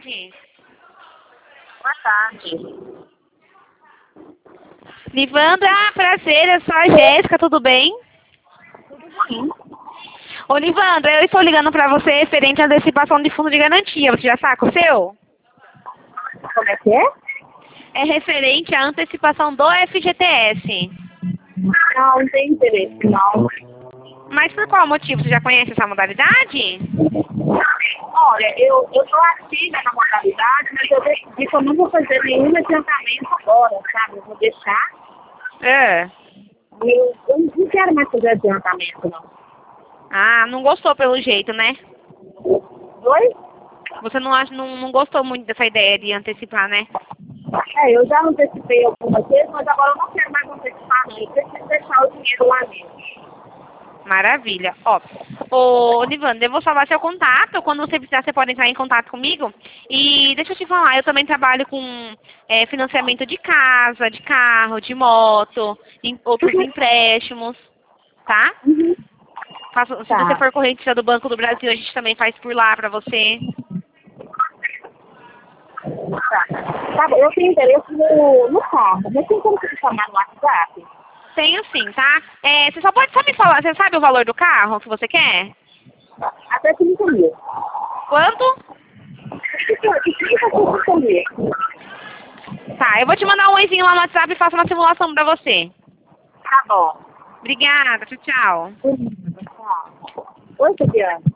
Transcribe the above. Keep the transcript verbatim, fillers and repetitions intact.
tarde. Boa tarde. Livandra, ah, prazer, eu sou a Jéssica, tudo bem? Tudo bem? Ô, Livandra, eu estou ligando para você referente à antecipação de fundo de garantia. Você já saca o seu? Como é que é? É referente à antecipação do F G T S. Não, não tem interesse, não. Mas por qual motivo? Você já conhece essa modalidade? Olha, eu eu estou ativa na modalidade, mas eu decidi que eu não vou fazer nenhum adiantamento agora, sabe? Eu vou deixar. É. Eu, eu não quero mais fazer adiantamento, não. Ah, não gostou pelo jeito, né? Oi? Você não, acha, não, não gostou muito dessa ideia de antecipar, né? É, eu já antecipei algumas vezes, mas agora eu não quero mais antecipar, não. Eu preciso deixar o dinheiro lá mesmo. Maravilha. Ó, ô, Livandra, eu vou salvar seu contato. Quando você precisar, você pode entrar em contato comigo. E deixa eu te falar, eu também trabalho com é, financiamento de casa, de carro, de moto, em outros empréstimos, tá? Uhum. Faço- se você Tá. for correntista do Banco do Brasil, a gente também faz por lá pra você. Tá. Tá bom, eu tenho interesse no, no carro. Mas tem como você chamar no WhatsApp? Tenho sim, tá? É, você só pode só me falar, você sabe o valor do carro que você quer? Até trinta mil. Quanto? De trinta a trinta mil. Tá, eu vou te mandar um oizinho lá no WhatsApp e faço uma simulação pra você. Tá bom. Obrigada, tchau, tchau. Tá. Oi, Fabiana.